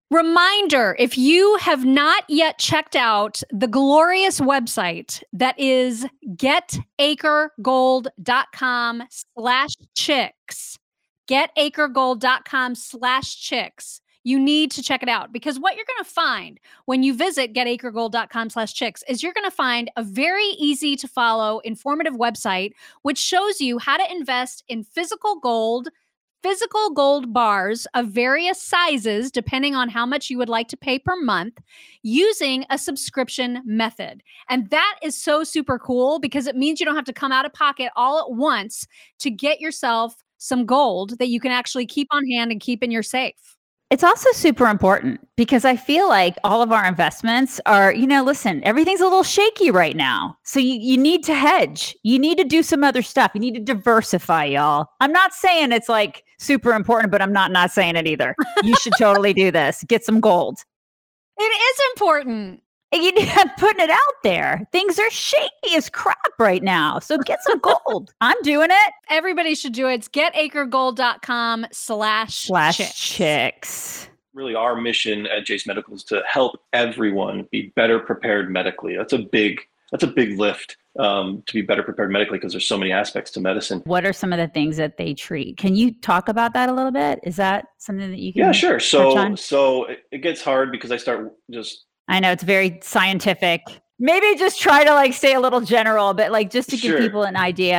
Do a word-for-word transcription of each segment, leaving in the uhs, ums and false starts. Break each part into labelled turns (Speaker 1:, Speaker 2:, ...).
Speaker 1: Reminder, if you have not yet checked out the glorious website that is getacregold.com slash chicks, getacregold.com slash chicks, you need to check it out, because what you're going to find when you visit getacregold.com slash chicks is you're going to find a very easy to follow, informative website, which shows you how to invest in physical gold, physical gold bars of various sizes, depending on how much you would like to pay per month, using a subscription method. And that is so super cool, because it means you don't have to come out of pocket all at once to get yourself some gold that you can actually keep on hand and keep in your safe.
Speaker 2: It's also super important because I feel like all of our investments are, you know, listen, everything's a little shaky right now. So you, you need to hedge. You need to do some other stuff. You need to diversify, y'all. I'm not saying it's like super important, but I'm not not saying it either. You should totally do this. Get some gold.
Speaker 1: It is important.
Speaker 2: You I'm putting it out there. Things are shaky as crap right now. So get some gold. I'm doing it.
Speaker 1: Everybody should do it. It's getacregold.com slash
Speaker 2: slash
Speaker 1: chicks.
Speaker 2: chicks.
Speaker 3: Really, our mission at Jase Medical is to help everyone be better prepared medically. That's a big, that's a big lift um, to be better prepared medically, because there's so many aspects to medicine.
Speaker 2: What are some of the things that they treat? Can you talk about that a little bit? Is that something that you can?
Speaker 3: Yeah, sure. So,
Speaker 2: touch on?
Speaker 3: so it, it gets hard because I start just.
Speaker 2: I know it's very scientific. Maybe just try to like stay a little general, but like just to
Speaker 3: Sure.
Speaker 2: give people an idea.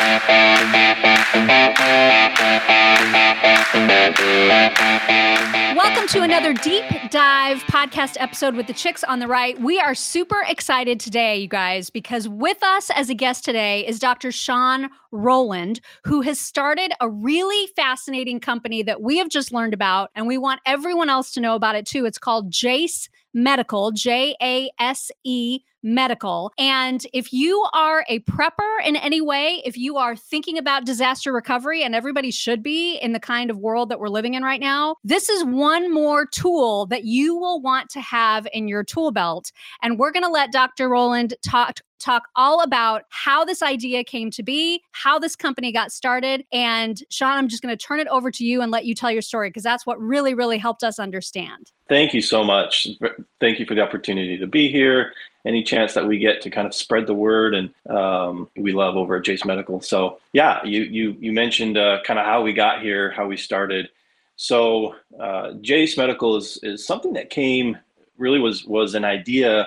Speaker 1: Welcome to another deep dive podcast episode with the chicks on the right. We are super excited today, you guys, because with us as a guest today is Doctor Sean Rowland, who has started a really fascinating company that we have just learned about, and we want everyone else to know about it too. It's called Jase Medical, J A S E Medical. And if you are a prepper in any way, if you are thinking about disaster recovery, and everybody should be in the kind of world that we're living in right now, this is one more tool that you will want to have in your tool belt. And we're going to let Doctor Rowland talk talk all about how this idea came to be, how this company got started. And Sean, I'm just going to turn it over to you and let you tell your story, because that's what really, really helped us understand.
Speaker 3: Thank you so much. Thank you for the opportunity to be here. Any chance that we get to kind of spread the word, and um, we love over at Jase Medical. So yeah, you you you mentioned uh, kind of how we got here, how we started. So uh, Jase Medical is is something that came really was was an idea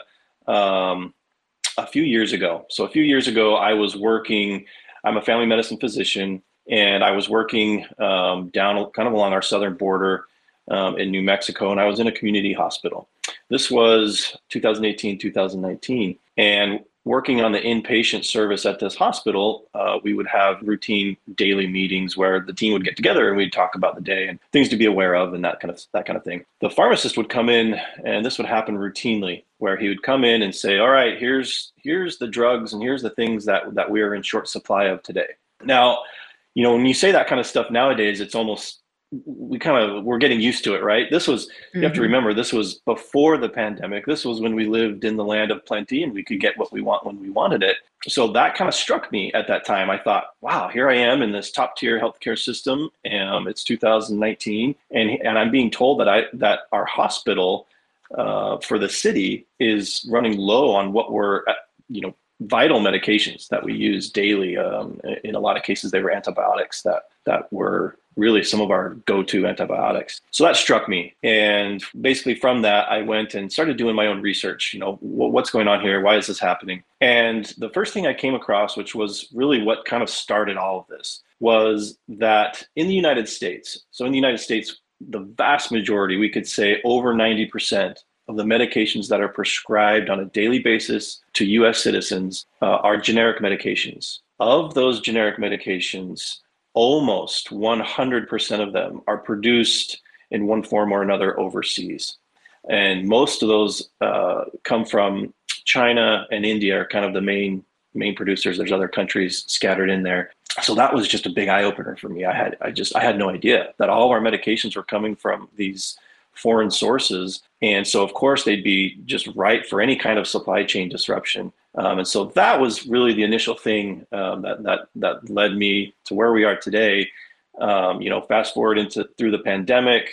Speaker 3: um, a few years ago. So a few years ago, I was working. I'm a family medicine physician, and I was working um, down kind of along our southern border um, in New Mexico, and I was in a community hospital. This was two thousand eighteen, two thousand nineteen, and working on the inpatient service at this hospital, uh, we would have routine daily meetings where the team would get together and we'd talk about the day and things to be aware of and that kind of that kind of thing. The pharmacist would come in, and this would happen routinely, where he would come in and say, "All right, here's here's the drugs and here's the things that that we are in short supply of today." Now, you know, when you say that kind of stuff nowadays, it's almost we kind of we're getting used to it, right? This was mm-hmm. You have to remember, this was before the pandemic. This was when we lived in the land of plenty and we could get what we want when we wanted it. So that kind of struck me at that time. I thought, wow, here I am in this top tier healthcare system, and it's two thousand nineteen, and and I'm being told that I that our hospital uh, for the city is running low on what were you know vital medications that we use daily. Um, in a lot of cases, they were antibiotics that that were really some of our go-to antibiotics. So that struck me. And basically from that, I went and started doing my own research. You know, what's going on here? Why is this happening? And the first thing I came across, which was really what kind of started all of this, was that in the United States, so in the United States, the vast majority, we could say over ninety percent of the medications that are prescribed on a daily basis to U S citizens uh, are generic medications. Of those generic medications, almost one hundred percent of them are produced in one form or another overseas. And most of those uh, come from China and India are kind of the main main producers. There's other countries scattered in there. So that was just a big eye opener for me. I had I just I had no idea that all of our medications were coming from these foreign sources. And so of course they'd be just right for any kind of supply chain disruption. Um, and so that was really the initial thing um, that that that led me to where we are today. Um, you know, fast forward into through the pandemic,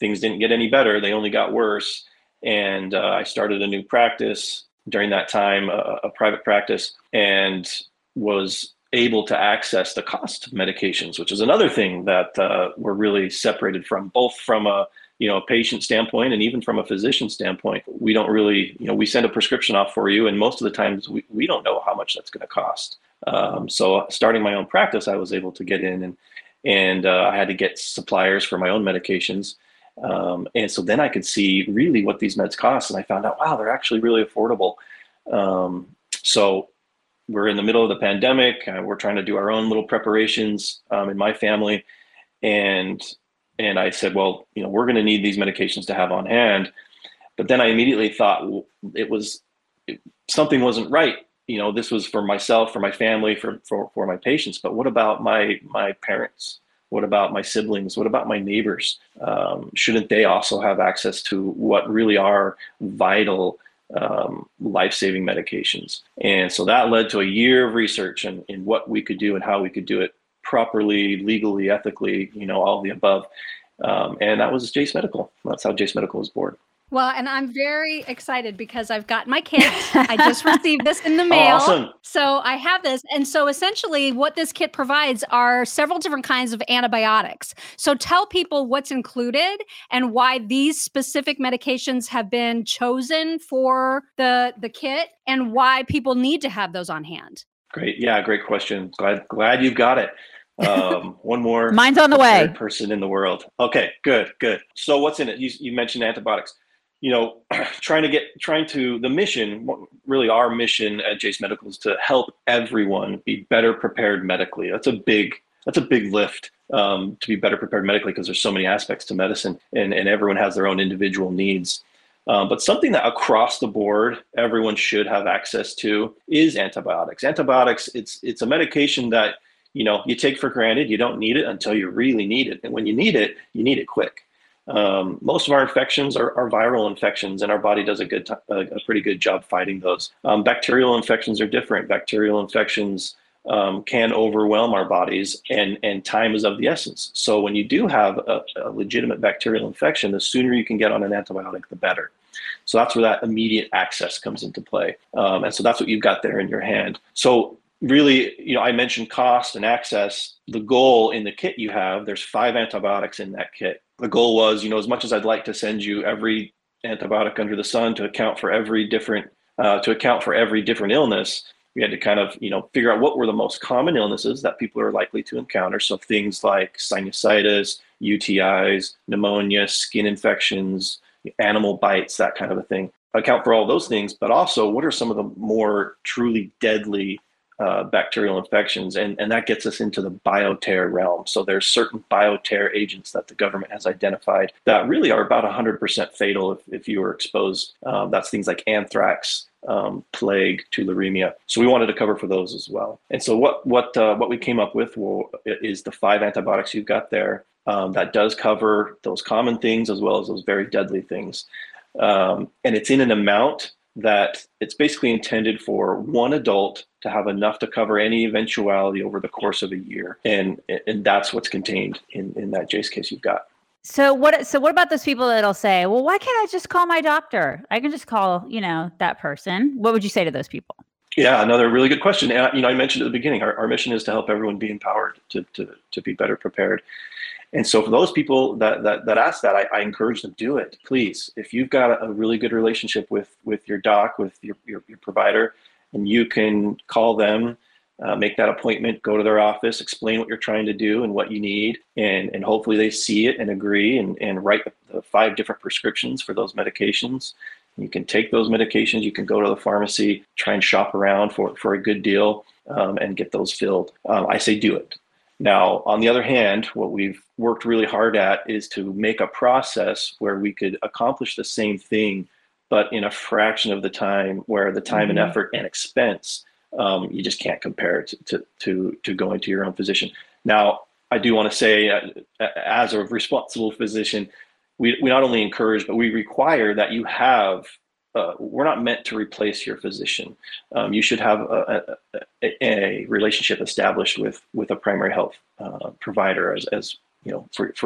Speaker 3: things didn't get any better. They only got worse. And uh, I started a new practice during that time, a, a private practice, and was able to access the cost of medications, which is another thing that uh, we're really separated from, both from a you know a patient standpoint and even from a physician standpoint. We don't really, you know, we send a prescription off for you, and most of the times we, we don't know how much that's going to cost. Um, so starting my own practice, I was able to get in and and uh, I had to get suppliers for my own medications. Um, and so then I could see really what these meds cost. And I found out, wow, they're actually really affordable. Um, so we're in the middle of the pandemic. Uh, we're trying to do our own little preparations um, in my family. And, and I said, well, you know, we're going to need these medications to have on hand. But then I immediately thought, well, it was, it, something wasn't right. You know, this was for myself, for my family, for, for, for my patients, but what about my, my parents? What about my siblings? What about my neighbors? Um, shouldn't they also have access to what really are vital um, life-saving medications? And so that led to a year of research in, in what we could do and how we could do it properly, legally, ethically, you know, all of the above. Um, and that was Jase Medical. That's how Jase Medical was born.
Speaker 1: Well, and I'm very excited because I've got my kit. I just received this in the mail.
Speaker 3: Awesome.
Speaker 1: So I have this. And so essentially what this kit provides are several different kinds of antibiotics. So tell people what's included and why these specific medications have been chosen for the, the kit and why people need to have those on hand.
Speaker 3: Great. Yeah, great question. Glad glad you've got it. Um, one more.
Speaker 2: Mine's on the way.
Speaker 3: Person in the world. Okay, good, good. So what's in it? You, you mentioned antibiotics. You know, trying to get, trying to, the mission, really our mission at Jase Medical is to help everyone be better prepared medically. That's a big, that's a big lift um, to be better prepared medically because there's so many aspects to medicine and, and everyone has their own individual needs. Um, but something that across the board, everyone should have access to is antibiotics. Antibiotics, it's it's a medication that, you know, you take for granted. You don't need it until you really need it. And when you need it, you need it quick. Um, most of our infections are, are viral infections, and our body does a good, t- a, a pretty good job fighting those. Um, bacterial infections are different. Bacterial infections um, can overwhelm our bodies, and, and time is of the essence. So when you do have a, a legitimate bacterial infection, the sooner you can get on an antibiotic, the better. So that's where that immediate access comes into play. Um, and so that's what you've got there in your hand. So really, you know, I mentioned cost and access. The goal in the kit you have, there's five antibiotics in that kit. The goal was, you know, as much as I'd like to send you every antibiotic under the sun to account for every different, uh, to account for every different illness, we had to kind of, you know, figure out what were the most common illnesses that people are likely to encounter. So things like sinusitis, U T Is, pneumonia, skin infections, animal bites, that kind of a thing. Account for all those things, but also what are some of the more truly deadly uh, bacterial infections? And, and that gets us into the bioterror realm. So there's certain bioterror agents that the government has identified that really are about one hundred percent fatal if, if you were exposed. Um, that's things like anthrax, um, plague, tularemia. So we wanted to cover for those as well. And so what what uh, what we came up with will, is the five antibiotics you've got there. Um, that does cover those common things as well as those very deadly things. Um, and it's in an amount that it's basically intended for one adult to have enough to cover any eventuality over the course of a year. And and that's what's contained in, in that Jase case you've got.
Speaker 2: So what, so what about those people that'll say, well, why can't I just call my doctor? I can just call, you know, that person. What would you say to those people?
Speaker 3: Yeah, another really good question. And, you know, I mentioned at the beginning, our, our mission is to help everyone be empowered to, to, to be better prepared. And so for those people that that, that ask that, I, I encourage them, do it, please. If you've got a really good relationship with, with your doc, with your, your, your provider, and you can call them, uh, make that appointment, go to their office, explain what you're trying to do and what you need, and, and hopefully they see it and agree and, and write the, the five different prescriptions for those medications. You can take those medications, you can go to the pharmacy, try and shop around for, for a good deal, um, and get those filled. Um, I say do it. Now, on the other hand, what we've worked really hard at is to make a process where we could accomplish the same thing, but in a fraction of the time, where the time mm-hmm. and effort and expense, um, you just can't compare it to, to, to, to going to your own physician. Now, I do want to say, uh, as a responsible physician, we, we not only encourage, but we require that you have Uh, we're not meant to replace your physician. Um, you should have a, a, a relationship established with with a primary health uh, provider as, as you know for, for your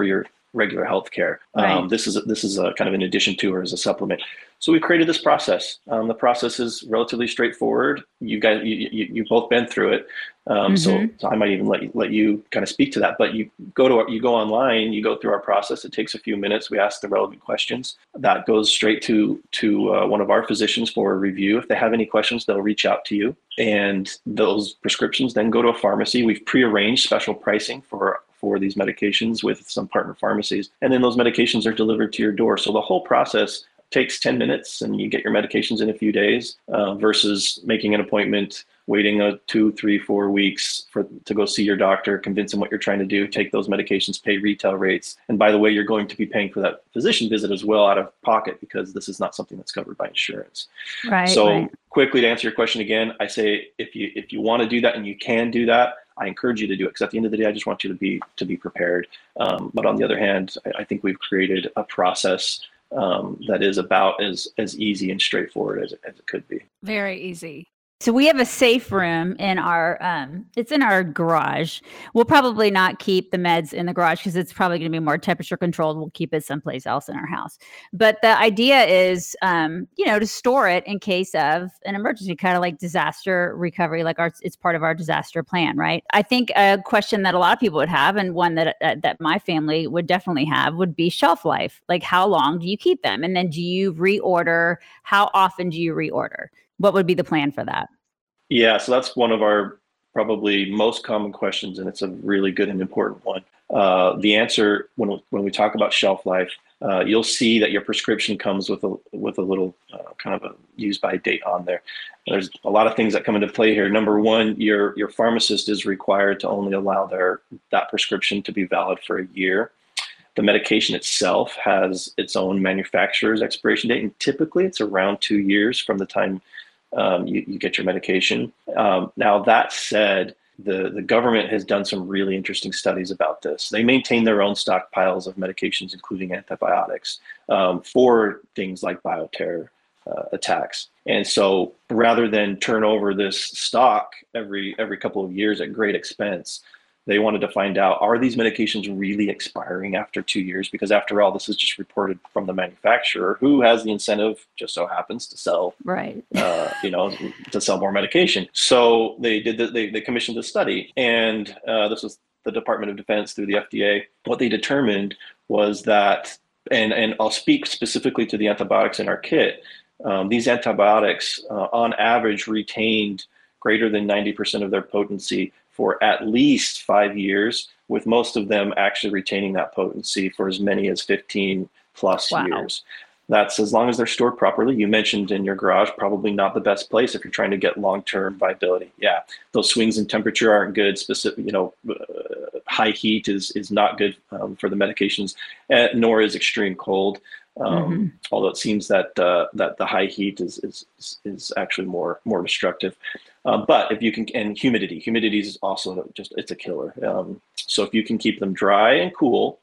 Speaker 3: regular healthcare.
Speaker 2: Right.
Speaker 3: Um, this is a, this is a kind of in addition to or as a supplement. So we created this process. Um, the process is relatively straightforward. You guys, you, you, you've both been through it. Um, mm-hmm. so, so I might even let you, let you kind of speak to that. But you go to you go online, you go through our process. It takes a few minutes. We ask the relevant questions. That goes straight to to uh, one of our physicians for a review. If they have any questions, they'll reach out to you, and those prescriptions then go to a pharmacy. We've prearranged special pricing for for these medications with some partner pharmacies, and then those medications are delivered to your door. So the whole process takes ten minutes and you get your medications in a few days uh, versus making an appointment, waiting a two, three, four weeks for to go see your doctor, convince them what you're trying to do, take those medications, pay retail rates. And by the way, you're going to be paying for that physician visit as well out of pocket because this is not something that's covered by insurance.
Speaker 2: Right.
Speaker 3: So
Speaker 2: right.
Speaker 3: quickly to answer your question again, I say if you if you want to do that and you can do that, I encourage you to do it because at the end of the day, I just want you to be to be prepared. Um, but on the other hand, I, I think we've created a process um, that is about as as easy and straightforward as, as it could be.
Speaker 1: Very easy.
Speaker 2: So we have a safe room in our, um, it's in our garage. We'll probably not keep the meds in the garage because it's probably going to be more temperature controlled. We'll keep it someplace else in our house. But the idea is, um, you know, to store it in case of an emergency, kind of like disaster recovery, like our, it's part of our disaster plan, right? I think a question that a lot of people would have, and one that uh, that my family would definitely have, would be shelf life. Like, how long do you keep them? And then do you reorder? How often do you reorder? What would be the plan for that?
Speaker 3: Yeah, so that's one of our probably most common questions, and it's a really good and important one. Uh, the answer, when when we talk about shelf life, uh, you'll see that your prescription comes with a with a little uh, kind of a use by date on there. There's a lot of things that come into play here. Number one, your your pharmacist is required to only allow their that prescription to be valid for a year. The medication itself has its own manufacturer's expiration date, and typically it's around two years from the time um, you, you get your medication. Um, now, that said, the, the government has done some really interesting studies about this. They maintain their own stockpiles of medications, including antibiotics, um, for things like bioterror uh, attacks. And so rather than turn over this stock every every couple of years at great expense, they wanted to find out, are these medications really expiring after two years? Because after all, this is just reported from the manufacturer, who has the incentive, just so happens, to sell,
Speaker 2: right?
Speaker 3: Uh, you know, to sell more medication. So they did. The, they they commissioned a study, and uh, this was the Department of Defense through the F D A. What they determined was that, and and I'll speak specifically to the antibiotics in our kit. Um, these antibiotics, uh, on average, retained greater than ninety percent of their potency for at least five years, with most of them actually retaining that potency for as many as fifteen plus
Speaker 2: wow.
Speaker 3: years. That's as long as they're stored properly. You mentioned in your garage, probably not the best place if you're trying to get long-term viability. Yeah, those swings in temperature aren't good. Specific, you know, uh, high heat is is not good um, for the medications, uh, nor is extreme cold. Um, mm-hmm. Although it seems that uh, that the high heat is is is actually more more destructive. Uh, but if you can, and humidity, humidity is also just, it's a killer. Um, so if you can keep them dry and cool,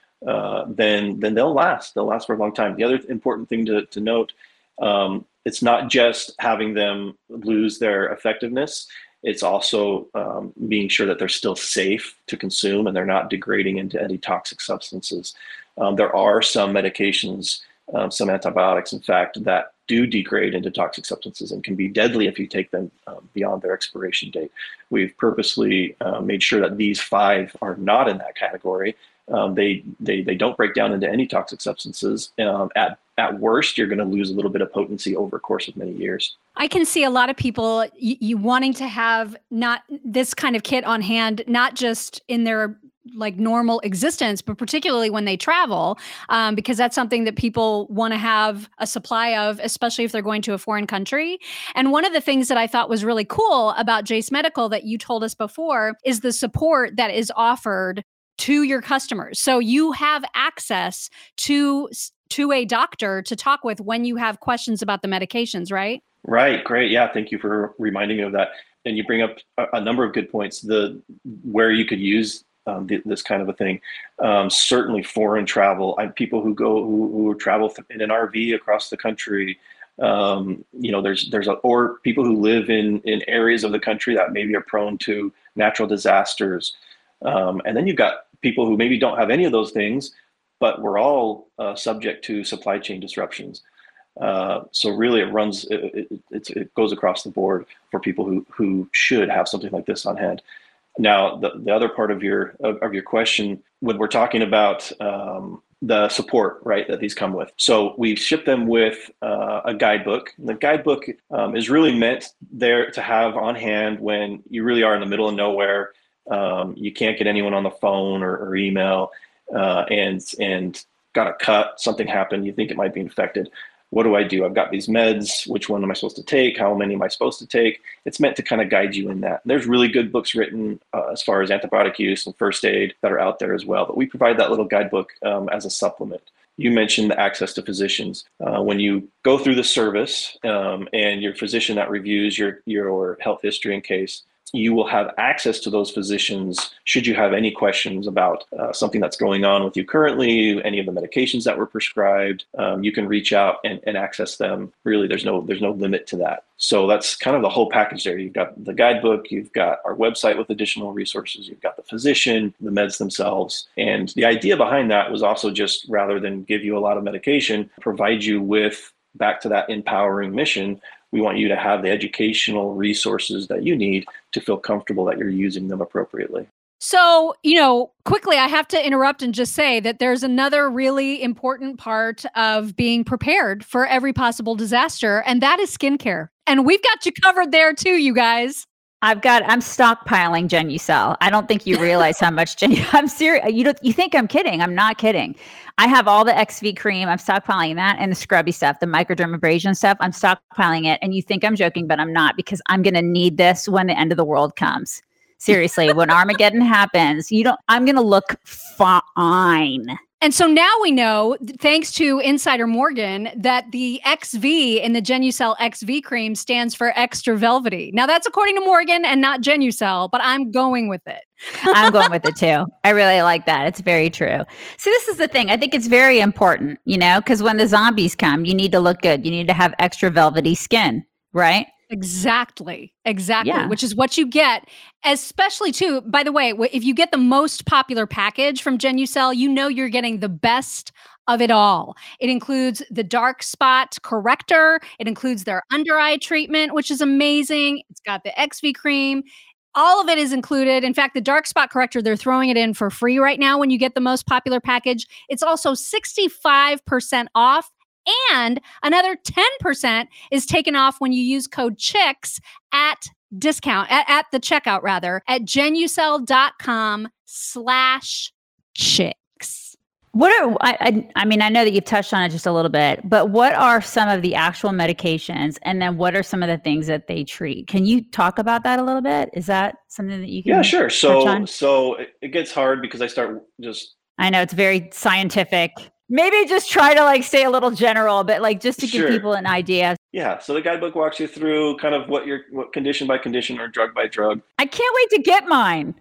Speaker 3: uh, then then they'll last. They'll last for a long time. The other important thing to to note, um, it's not just having them lose their effectiveness. It's also um, being sure that they're still safe to consume and they're not degrading into any toxic substances. Um, there are some medications, um, some antibiotics, in fact, that do degrade into toxic substances and can be deadly if you take them um, beyond their expiration date. We've purposely uh, made sure that these five are not in that category. Um, they, they they don't break down into any toxic substances. Um, at at worst, you're going to lose a little bit of potency over a course of many years.
Speaker 1: I can see a lot of people you, you wanting to have not this kind of kit on hand, not just in their like normal existence, but particularly when they travel, um, because that's something that people want to have a supply of, especially if they're going to a foreign country. And one of the things that I thought was really cool about Jase Medical that you told us before is the support that is offered to your customers. So you have access to to a doctor to talk with when you have questions about the medications, right? Right.
Speaker 3: Great. Yeah. Thank you for reminding me of that. And you bring up a, a number of good points. The where you could use um, th- this kind of a thing. Um, certainly, foreign travel. I, people who go who, who travel in an R V across the country. Um, you know, there's there's a, or people who live in in areas of the country that maybe are prone to natural disasters. Um, and then you've got people who maybe don't have any of those things, but we're all uh, subject to supply chain disruptions. Uh, so really, it runs, it, it, it, it goes across the board for people who who should have something like this on hand. Now, the, the other part of your of, of your question, when we're talking about um, the support, right, that these come with. So we ship them with uh, a guidebook. The guidebook um, is really meant there to have on hand when you really are in the middle of nowhere. Um, you can't get anyone on the phone or, or email, uh, and and got a cut, something happened, you think it might be infected. What do I do? I've got these meds. Which one am I supposed to take? How many am I supposed to take? It's meant to kind of guide you in that. There's really good books written uh, as far as antibiotic use and first aid that are out there as well. But we provide that little guidebook um, as a supplement. You mentioned the access to physicians. Uh, when you go through the service um, and your physician that reviews your, your health history and case, you will have access to those physicians should you have any questions about uh, something that's going on with you currently, any of the medications that were prescribed. Um, you can reach out and, and access them. Really, there's no there's no limit to that. So that's kind of the whole package there. You've got the guidebook, you've got our website with additional resources, you've got the physician, the meds themselves. And the idea behind that was also just, rather than give you a lot of medication, provide you with, back to that empowering mission, we want you to have the educational resources that you need to feel comfortable that you're using them appropriately.
Speaker 1: So, you know, quickly, I have to interrupt and just say that there's another really important part of being prepared for every possible disaster, and that is skincare. And we've got you covered there too, you guys.
Speaker 2: I've got, I'm stockpiling Genucel. I don't think you realize how much Genu, I'm serious. You don't, you think I'm kidding. I'm not kidding. I have all the X V cream. I'm stockpiling that and the scrubby stuff, the microdermabrasion stuff. I'm stockpiling it. And you think I'm joking, but I'm not, because I'm going to need this when the end of the world comes. Seriously, when Armageddon happens, you don't, I'm going to look fine.
Speaker 1: And so now we know, thanks to Insider Morgan, that the X V in the Genucel X V cream stands for extra velvety. Now that's according to Morgan and not Genucel, but I'm going with it.
Speaker 2: I'm going with it too. I really like that. It's very true. So this is the thing. I think it's very important, you know, because when the zombies come, you need to look good. You need to have extra velvety skin, right?
Speaker 1: Exactly. Exactly.
Speaker 2: Yeah.
Speaker 1: Which is what you get, especially too, by the way, if you get the most popular package from Genucel, you know you're getting the best of it all. It includes the dark spot corrector. It includes their under eye treatment, which is amazing. It's got the X V cream. All of it is included. In fact, the dark spot corrector, they're throwing it in for free right now when you get the most popular package. It's also sixty-five percent off. And another ten percent is taken off when you use code CHICKS at discount, at, at the checkout rather, at genucel.com slash chicks.
Speaker 2: What are, I, I, I mean, I know that you've touched on it just a little bit, but what are some of the actual medications? And then what are some of the things that they treat? Can you talk about that a little bit? Is that something that you can
Speaker 3: Yeah, sure. So,
Speaker 2: touch on?
Speaker 3: so it, it gets hard because I start just...
Speaker 2: I know it's very scientific. Maybe just try to like stay a little general, but like just to
Speaker 3: Sure.
Speaker 2: give people an idea.
Speaker 3: Yeah. So the guidebook walks you through kind of what your what condition by condition or drug by drug.
Speaker 2: I can't wait to get mine.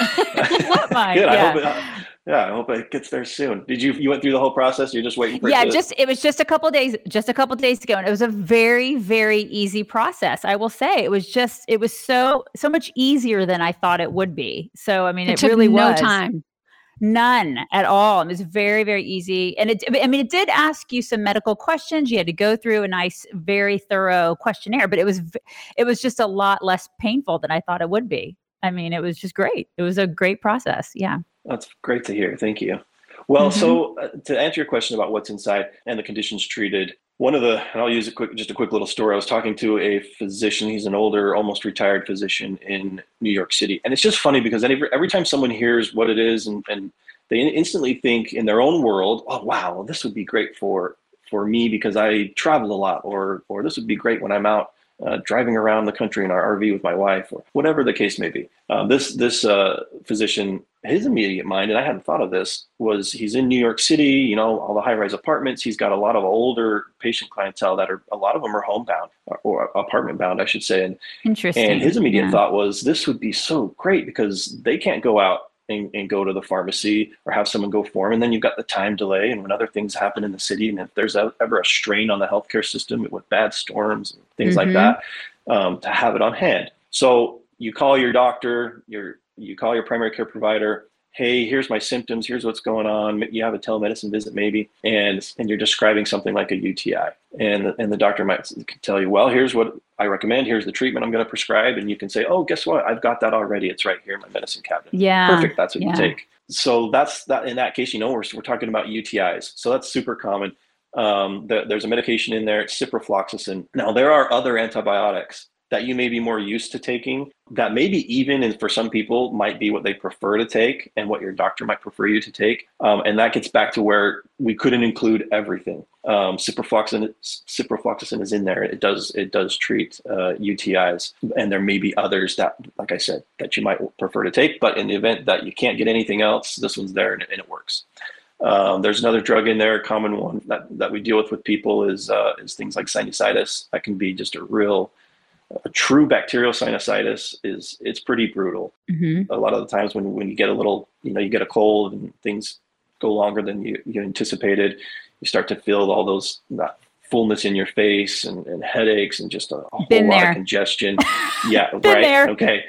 Speaker 2: What mine?
Speaker 3: Good.
Speaker 2: Yeah.
Speaker 3: I hope it, yeah, I hope it gets there soon. Did you you went through the whole process? You're just waiting for
Speaker 2: Yeah,
Speaker 3: it to...
Speaker 2: just it was just a couple of days, just a couple of days ago, and it was a very, very easy process. I will say it was just it was so so much easier than I thought it would be. So I mean,
Speaker 1: It,
Speaker 2: it,
Speaker 1: took
Speaker 2: really
Speaker 1: no
Speaker 2: was
Speaker 1: time.
Speaker 2: None at all. It was very, very easy. And it, I mean, it did ask you some medical questions. You had to go through a nice, very thorough questionnaire, but it was, it was just a lot less painful than I thought it would be. I mean, it was just great. It was a great process. Yeah.
Speaker 3: That's great to hear. Thank you. Well,
Speaker 2: Mm-hmm.
Speaker 3: so uh, to answer your question about what's inside and the conditions treated, one of the, and I'll use a quick, just a quick little story. I was talking to a physician. He's an older, almost retired physician in New York City. And it's just funny because every, every time someone hears what it is and, and they instantly think in their own world, oh, wow, this would be great for, for me because I travel a lot, or, or this would be great when I'm out Uh, driving around the country in our R V with my wife, or whatever the case may be. Uh, this this uh, physician, his immediate mind, and I hadn't thought of this, was he's in New York City, you know, all the high-rise apartments. He's got a lot of older patient clientele that are, a lot of them are homebound or, or apartment bound, I should say. And,
Speaker 2: Interesting.
Speaker 3: and his immediate
Speaker 2: Yeah.
Speaker 3: thought was this would be so great because they can't go out And, and go to the pharmacy or have someone go for them. And then you've got the time delay and when other things happen in the city, and if there's a, ever a strain on the healthcare system with bad storms and things
Speaker 2: Mm-hmm.
Speaker 3: like that, um, to have it on hand. So you call your doctor, your, you call your primary care provider, hey, here's my symptoms, here's what's going on. You have a telemedicine visit maybe, and and you're describing something like a U T I. And, and the doctor might tell you, well, here's what I recommend, here's the treatment I'm going to prescribe. And you can say, oh, guess what? I've got that already. It's right here in my medicine cabinet.
Speaker 2: Yeah.
Speaker 3: Perfect. That's what
Speaker 2: yeah.
Speaker 3: you take. So that's that. In that case, you know, we're, we're talking about U T Is. So that's super common. Um, the, there's a medication in there, it's ciprofloxacin. Now, there are other antibiotics that you may be more used to taking that maybe even and for some people might be what they prefer to take and what your doctor might prefer you to take. Um, and that gets back to where we couldn't include everything. Um, ciprofloxacin, ciprofloxacin is in there. It does it does treat uh, U T Is, and there may be others that, like I said, that you might prefer to take. But in the event that you can't get anything else, this one's there and, and it works. Um, there's another drug in there, a common one that, that we deal with with people is uh, is things like sinusitis. That can be just a real A true bacterial sinusitis is it's pretty brutal. Mm-hmm. A lot of the times when, when you get a little, you know, you get a cold and things go longer than you, you anticipated, you start to feel all those that fullness in your face and, and headaches and just a, a whole
Speaker 2: Been
Speaker 3: lot
Speaker 2: there.
Speaker 3: of congestion. Yeah,
Speaker 2: Been
Speaker 3: right.
Speaker 2: there.
Speaker 3: Okay.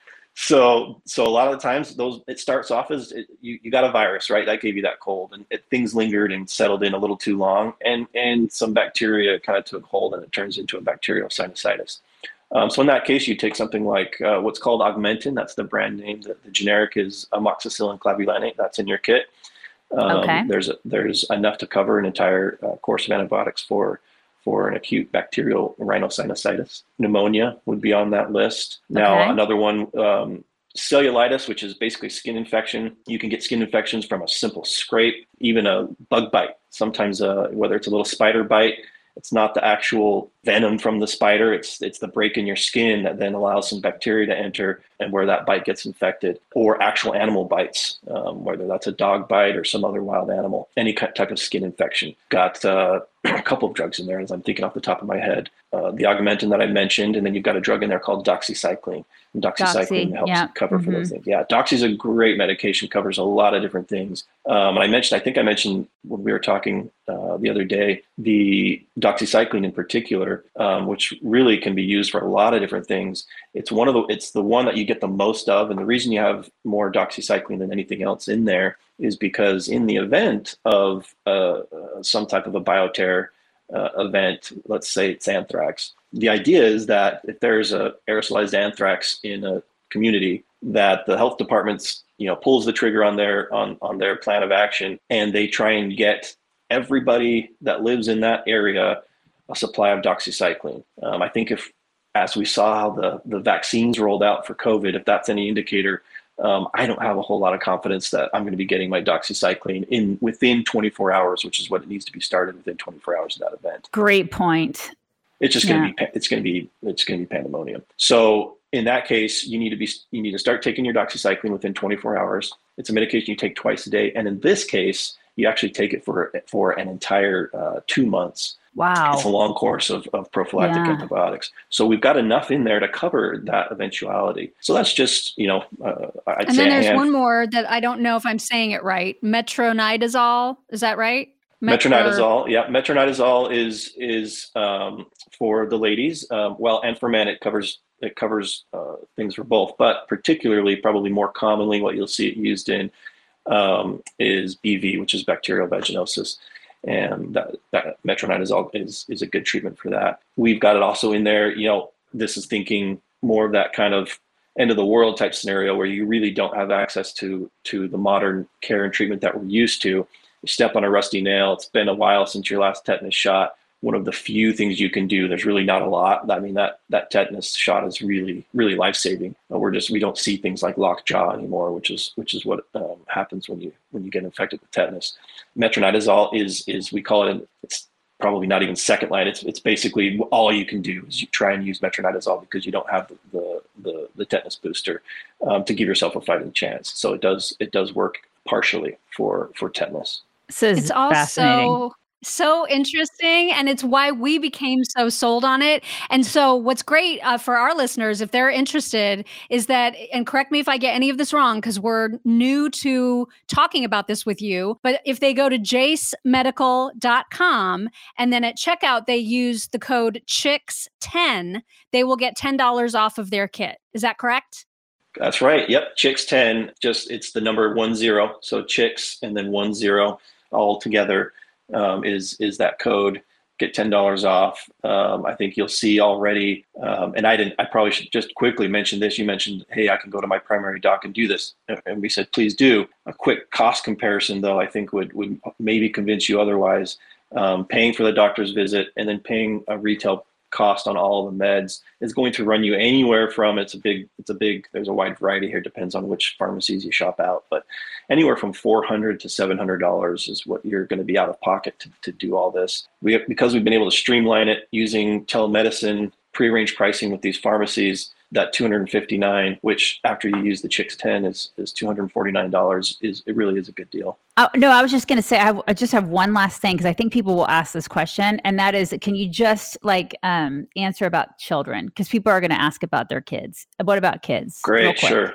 Speaker 3: So so a lot of the times those it starts off as it, you, you got a virus, right? That gave you that cold, and it, things lingered and settled in a little too long, and and some bacteria kind of took hold, and it turns into a bacterial sinusitis. Um, so in that case, you take something like uh, what's called Augmentin. That's the brand name. The, the generic is amoxicillin clavulanate. That's in your kit. Um,
Speaker 2: okay.
Speaker 3: There's a, there's enough to cover an entire uh, course of antibiotics for for an acute bacterial rhinosinusitis. Pneumonia would be on that list. Now,
Speaker 2: Okay.
Speaker 3: another one, um, cellulitis, which is basically skin infection. You can get skin infections from a simple scrape, even a bug bite. Sometimes, uh, whether it's a little spider bite, it's not the actual venom from the spider. It's it's the break in your skin that then allows some bacteria to enter and where that bite gets infected, or actual animal bites, um, whether that's a dog bite or some other wild animal, any type of skin infection. Got uh, a couple of drugs in there as I'm thinking off the top of my head. Uh, the Augmentin that I mentioned, and then you've got a drug in there called doxycycline. And doxycycline
Speaker 2: Doxy,
Speaker 3: helps
Speaker 2: yeah.
Speaker 3: cover
Speaker 2: mm-hmm.
Speaker 3: for those things. Yeah, doxy is a great medication, covers a lot of different things. Um, and I mentioned, I think I mentioned when we were talking uh, the other day, the doxycycline in particular, um, which really can be used for a lot of different things. It's one of the, it's the one that you get the most of. And the reason you have more doxycycline than anything else in there is because in the event of uh, uh, some type of a bioterror uh, event, let's say it's anthrax, the idea is that if there's a aerosolized anthrax in a community, that the health department's, you know, pulls the trigger on their on on their plan of action, and they try and get everybody that lives in that area a supply of doxycycline. Um, I think if, as we saw how the the vaccines rolled out for COVID, if that's any indicator, um, I don't have a whole lot of confidence that I'm going to be getting my doxycycline in within twenty-four hours, which is what it needs to be started within twenty-four hours of that event.
Speaker 2: Great point.
Speaker 3: It's just
Speaker 2: yeah.
Speaker 3: going to be, it's going to be, it's going to be pandemonium. So in that case, you need to be, you need to start taking your doxycycline within twenty-four hours. It's a medication you take twice a day. And in this case, you actually take it for, for an entire uh, two months.
Speaker 2: Wow.
Speaker 3: It's a long course of, of prophylactic
Speaker 2: yeah.
Speaker 3: antibiotics. So we've got enough in there to cover that eventuality. So that's just, you know, uh, I'd
Speaker 1: and
Speaker 3: say
Speaker 1: then there's
Speaker 3: hand-
Speaker 1: one more that I don't know if I'm saying it right. Metronidazole. Is that right?
Speaker 3: Metro- Metronidazole. Yeah. Metronidazole is, is um, for the ladies. Um, well, and for men, it covers, it covers uh, things for both, but particularly probably more commonly what you'll see it used in um, is B V, which is bacterial vaginosis. And that, that metronidazole is, is a good treatment for that. We've got it also in there, you know, this is thinking more of that kind of end of the world type scenario where you really don't have access to, to the modern care and treatment that we're used to. You step on a rusty nail. It's been a while since your last tetanus shot. One of the few things you can do, there's really not a lot. I mean, that, that tetanus shot is really, really life-saving. We're just, we don't see things like lockjaw anymore, which is, which is what um, happens when you, when you get infected with tetanus. Metronidazole is, is we call it, it's probably not even second line. It's, it's basically all you can do is you try and use metronidazole because you don't have the, the, the, the tetanus booster um, to give yourself a fighting chance. So it does, it does work partially for, for tetanus.
Speaker 2: This is
Speaker 1: it's also
Speaker 2: fascinating.
Speaker 1: So interesting. And it's why we became so sold on it. And so what's great uh, for our listeners, if they're interested, is that, and correct me if I get any of this wrong, because we're new to talking about this with you, but if they go to jace medical dot com and then at checkout, they use the code chicks ten, they will get ten dollars off of their kit. Is that correct?
Speaker 3: That's right. Yep. Chicks ten, just it's the number one zero. So chicks and then one zero all together um, is is that code. Get ten dollars off. Um, I think you'll see already. Um, and I didn't. I probably should just quickly mention this. You mentioned, hey, I can go to my primary doc and do this, and we said, please do. A quick cost comparison, though, I think would would maybe convince you otherwise. Um, paying for the doctor's visit and then paying a retail cost on all the meds is going to run you anywhere from it's a big it's a big there's a wide variety here, depends on which pharmacies you shop out, but anywhere from four hundred to seven hundred dollars is what you're going to be out of pocket to, to do all this. We have, because we've been able to streamline it using telemedicine, prearranged pricing with these pharmacies, that two hundred fifty-nine, which after you use the Chicks ten is is two hundred forty-nine dollars, is it really is a good deal.
Speaker 2: Oh, no, I was just going to say, I, I just have one last thing, because I think people will ask this question, and that is, can you just like um, answer about children? Because people are going to ask about their kids. What about kids?
Speaker 3: Great, sure.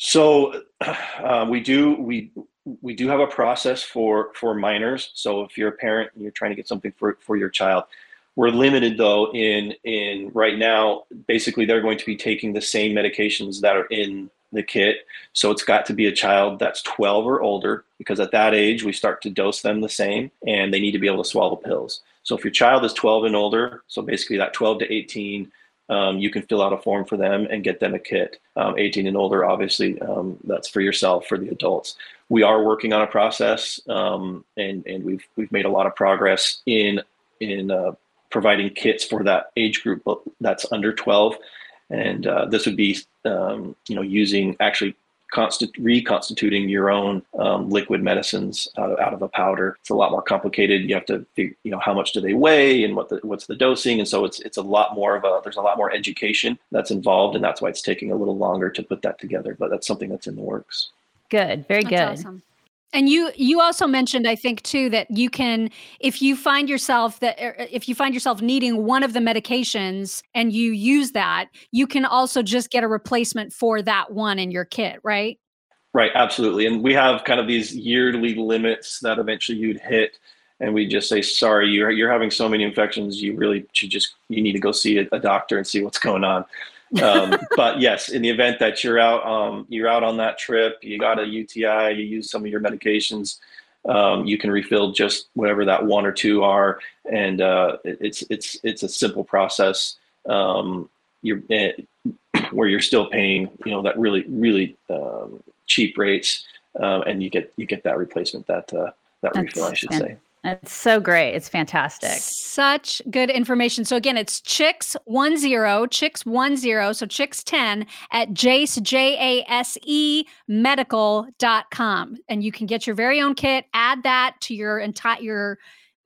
Speaker 3: So uh, we do we we do have a process for for minors. So if you're a parent and you're trying to get something for for your child, we're limited though in in right now. Basically, they're going to be taking the same medications that are in the kit. So it's got to be a child that's twelve or older, because at that age we start to dose them the same and they need to be able to swallow pills. So if your child is twelve and older, so basically that twelve to eighteen, um, you can fill out a form for them and get them a kit. Um, eighteen and older, obviously, um, that's for yourself, for the adults. We are working on a process, um, and and we've we've made a lot of progress in in uh, providing kits for that age group that's under twelve. And uh, this would be, um, you know, using actually constant reconstituting your own um, liquid medicines out of, out of a powder. It's a lot more complicated. You have to figure, you know, how much do they weigh and what the, what's the dosing. And so it's it's a lot more of a, there's a lot more education that's involved. And that's why it's taking a little longer to put that together. But that's something that's in the works.
Speaker 2: Good. Very
Speaker 1: That's
Speaker 2: good.
Speaker 1: awesome. And you you also mentioned, I think, too, that you can, if you find yourself that if you find yourself needing one of the medications and you use that, you can also just get a replacement for that one in your kit, right?
Speaker 3: Right, absolutely. And we have kind of these yearly limits that eventually you'd hit, and we just say, sorry, you're you're having so many infections, you really should just you need to go see a, a doctor and see what's going on. um, but yes, in the event that you're out, um, you're out on that trip, you got a U T I, you use some of your medications, um, you can refill just whatever that one or two are, and uh, it, it's it's it's a simple process. Um, you're eh, where you're still paying, you know, that really really um, cheap rates, um, and you get you get that replacement, that uh, that
Speaker 2: That's
Speaker 3: refill, I should
Speaker 2: fan-
Speaker 3: say.
Speaker 2: That's so great. It's fantastic.
Speaker 1: Such good information. So again, it's Chicks one zero, Chicks one zero, so Chicks ten at Jase, J A S E medical dot com. And you can get your very own kit, add that to your entire, your,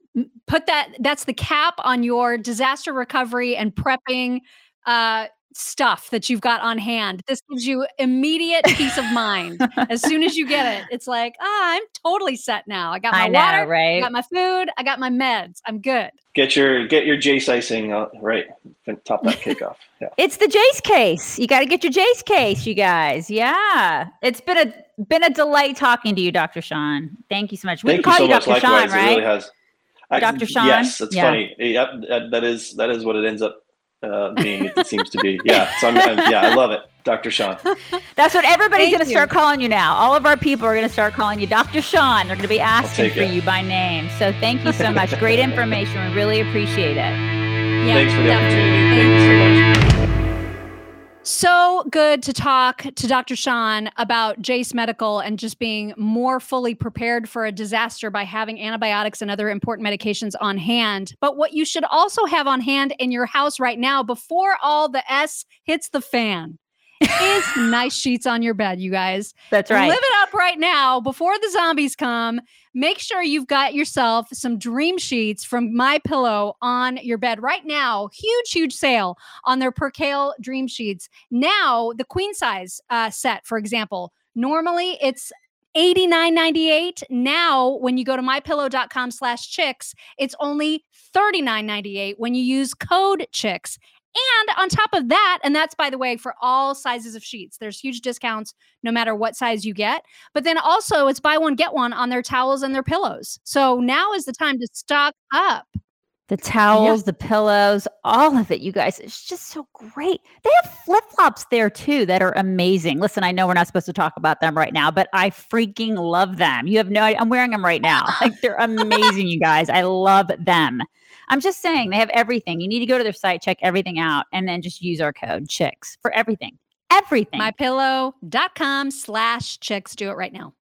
Speaker 1: put that, that's the cap on your disaster recovery and prepping uh, stuff that you've got on hand. This gives you immediate peace of mind. As soon as you get it, it's like, ah, I'm totally set now. I got my
Speaker 2: I know,
Speaker 1: water,
Speaker 2: right?
Speaker 1: I got my food, I got my meds. I'm good.
Speaker 3: Get your get your Jase icing uh, right, top that cake off. Yeah.
Speaker 2: It's the Jase case. You got to get your Jase case, you guys. Yeah. It's been a been a delight talking to you, Doctor Sean. Thank you so much. We
Speaker 3: Thank
Speaker 2: can call
Speaker 3: you so
Speaker 2: you
Speaker 3: much.
Speaker 2: Doctor
Speaker 3: Likewise,
Speaker 2: Sean,
Speaker 3: it
Speaker 2: right?
Speaker 3: really has. I,
Speaker 2: Doctor Sean?
Speaker 3: Yes, that's
Speaker 2: Yeah.
Speaker 3: funny. Yep, that, that is that is what it ends up uh, being. It seems to be. Yeah. So I'm, I'm, yeah, I love it, Doctor Sean.
Speaker 2: That's what everybody's
Speaker 1: Thank
Speaker 2: going to
Speaker 1: you.
Speaker 2: start calling you now. All of our people are going to start calling you Doctor Sean. They're going to be asking
Speaker 3: take
Speaker 2: for
Speaker 3: it.
Speaker 2: you by name. So thank you so much. Great information. We really appreciate it.
Speaker 1: Yeah,
Speaker 3: Thanks for the
Speaker 1: definitely.
Speaker 3: opportunity. Thank you so much.
Speaker 1: So good to talk to Doctor Sean about Jase Medical and just being more fully prepared for a disaster by having antibiotics and other important medications on hand. But what you should also have on hand in your house right now before all the S hits the fan is nice sheets on your bed, you guys.
Speaker 2: That's right.
Speaker 1: Live it up right now before the zombies come. Make sure you've got yourself some dream sheets from MyPillow on your bed right now. Huge, huge sale on their Percale dream sheets. Now, the queen size uh, set, for example, normally it's eighty-nine ninety-eight. Now, when you go to mypillow.com slash chicks, it's only thirty-nine ninety-eight when you use code chicks. And on top of that, and that's, by the way, for all sizes of sheets, there's huge discounts no matter what size you get. But then also it's buy one, get one on their towels and their pillows. So now is the time to stock up.
Speaker 2: The towels, yeah. the pillows, all of it, you guys. It's just so great. They have flip-flops there too that are amazing. Listen, I know we're not supposed to talk about them right now, but I freaking love them. You have no idea. I'm wearing them right now. Like, they're amazing, you guys. I love them. I'm just saying, they have everything. You need to go to their site, check everything out, and then just use our code CHICKS for everything. Everything.
Speaker 1: mypillow.com slash chicks. Do it right now.